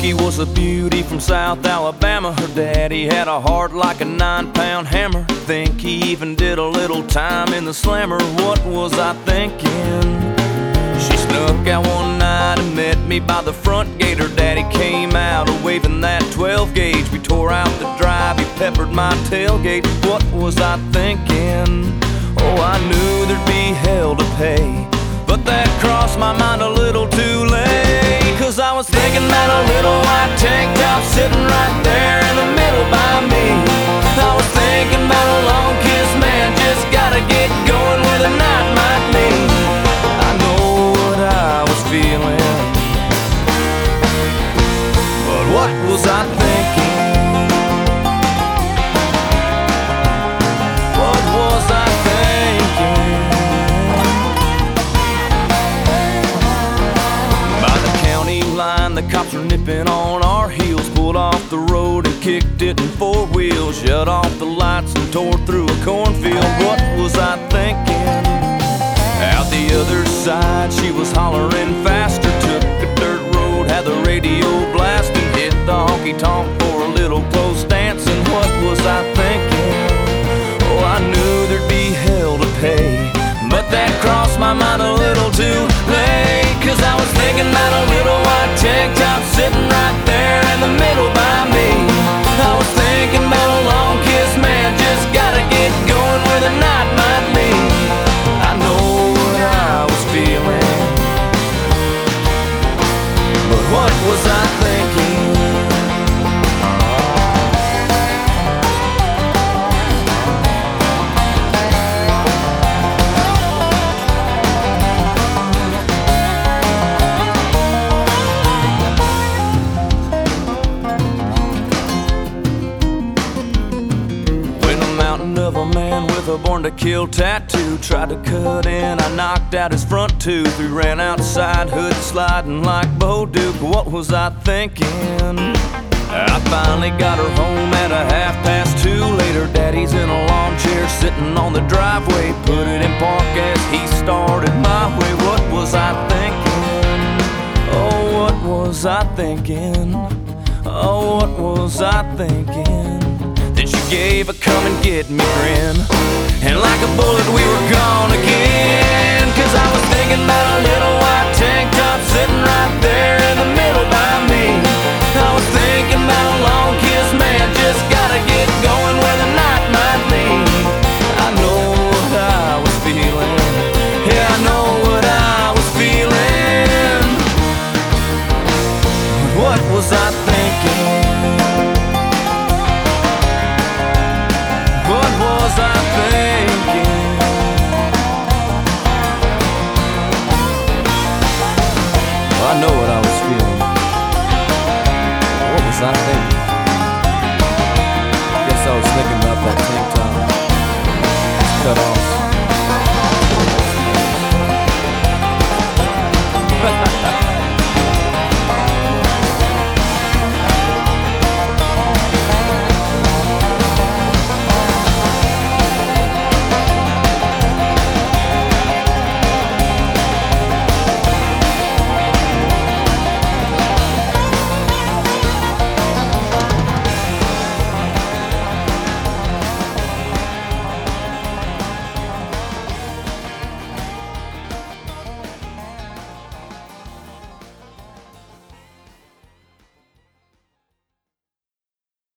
Becky was a beauty from South Alabama. Her daddy had a heart like a 9-pound hammer. Think he even did a little time in the slammer. What was I thinking? She snuck out one night and met me by the front gate. Her daddy came out waving that 12 gauge. We tore out the drive, he peppered my tailgate. What was I thinking? Oh, I knew there'd be hell to pay, but that crossed my mind a little too late. Cause I was thinking about a little white tank top sitting right there in the middle by me. I was thinking about a long kiss, man, just gotta get going where the night might lead. I know what I was feeling, but what was I thinking? What was I thinking? By the county line, the cops were nipping on our heels. Pulled off the road and kicked it in 4 wheels. Shut off the lights and tore through a cornfield. What was I thinking? Out the other side, she was hollering faster. Took a dirt road, had the radio blasting. Hit the honky-tonk for a little close dancing. What was I thinking? Oh, I knew there'd be hell to pay, but that crossed my mind a little too late. Cause I was thinking about a little white tank top sitting right there in the middle by me. I was thinking about a long kiss, man, just gotta get going where the night might lead. I know what I was feeling, but what was I thinking? Of a man with a born to kill tattoo tried to cut in, I knocked out his front tooth. We ran outside, hood sliding like Bo Duke. What was I thinking? I finally got her home at 2:30. Later, daddy's in a lawn chair sitting on the driveway. Put it in park as he started my way. What was I thinking? Oh, what was I thinking? Oh, what was I thinking? Then she gave a come and get me grin, and like a bullet we were gone again. Cause I was thinking about a little white tank top sitting right there in the middle by me. I was thinking about a long kiss, man, just gotta get going where the night might lead. I know what I was feeling, yeah, I know what I was feeling. What was I thinking? What was I thinking? I know what I was